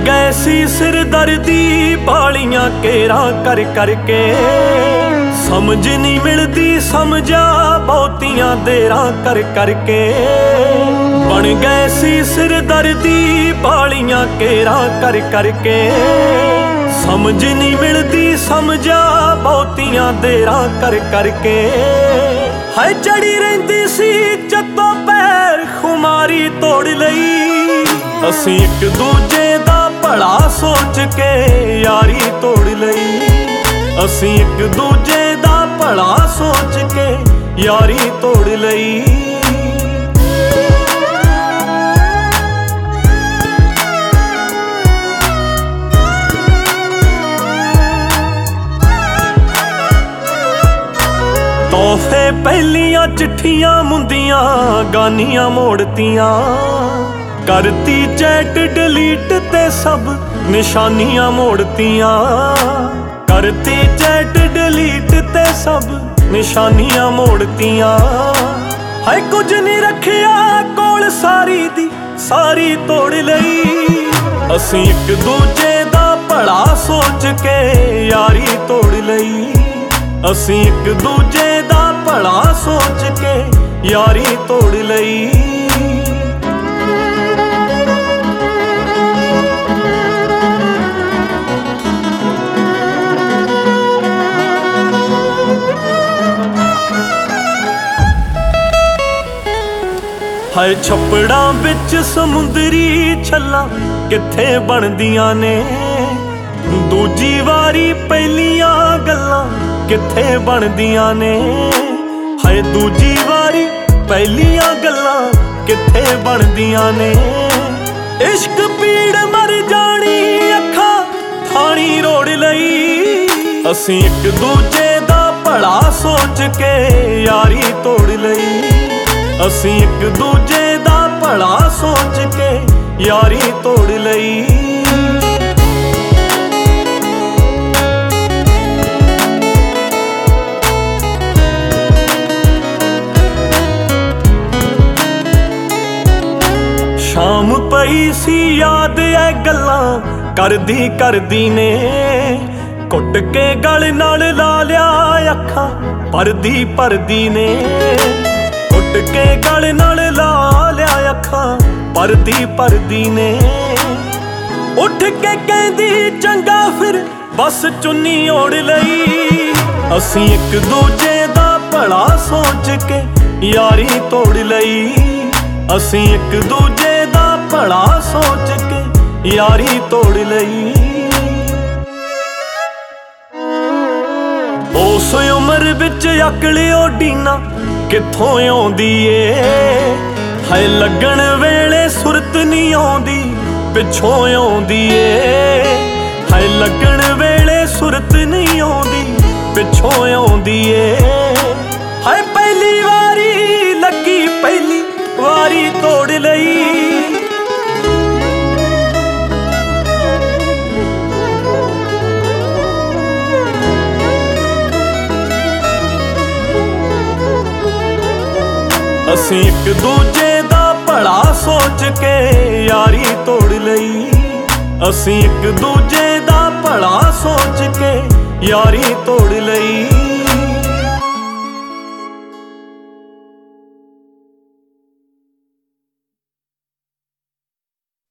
गए सी सिरदर्दी बालियां केरा कर करके। समझ नहीं मिलती समझा बहुतियां देरा कर करके। बन गए सी सिरदर्दी बालियां केरा कर करके। समझ नहीं मिलती समझा बहुतियां देरा कर करके। है चढ़ी रहिंदी सी जद्दों पैर खुमारी तोड़ लई। असीं एक दूजे दा भला सोच के यारी तोड़ लई। असीं एक दूजे दा भला सोच के यारी तोड़ लई। तोहफे पहलियां चिट्ठियां मुंदियां गानियां मोड़तियां। करती चैट डिलीट ते सब निशानियां मोड़तियां। करती चैट डिलीट ते सब निशानियां मोड़तियां। है कुछ नहीं रखिया कोल सारी दी सारी तोड़ लई। असीं एक दूजे दा भला सोच के यारी तोड़ लई। असीं एक दूजे दा भला सोच के यारी तोड़ लई। हाय छपड़ा बिच समुंदरी छल्लां कित्थे बनदियां ने। दूजी वारी पहलियां गल्लां कित्थे बनदियां ने। हाय दूजी वारी पहलियां गल्लां कित्थे बनदियां ने। इश्क पीड़ मर जानी अखां थानी रोड़ लई। असीं एक दूजे दा भला सोच के यारी तोड़ लई। असीं एक दूजे दा भला सोच के यारी तोड़ लई। शाम पई सी याद ऐ गल्लां करदी करदी ने। घुट के गल नाल ला लिया अखां परदी परदी ने। घुट के गल नाल ला लिया अखां परदी परदी ने। उठ के कहंदी चंगा फिर बस चुन्नी ओढ़ लई। असीं एक दूजे दा भला सोच के यारी तोड़ लई। असीं एक दूजे दा भला सोच के यारी तोड़ लई। उस उम्र बिच अकल ओडीना कित्थों आउंदी ए। हाय लगन वेले सुरत नहीं आउंदी पिछों आउंदी ए। हाय लगन वेले सुरत नहीं आउंदी पिछों आउंदी ए। हाय पहली वारी लगी पहली वारी तोड़ लई। असीं एक दूजे दा भला सोच के यारी तोड़ लई। असीं एक दूजे दा भला सोच के यारी तोड़ लई।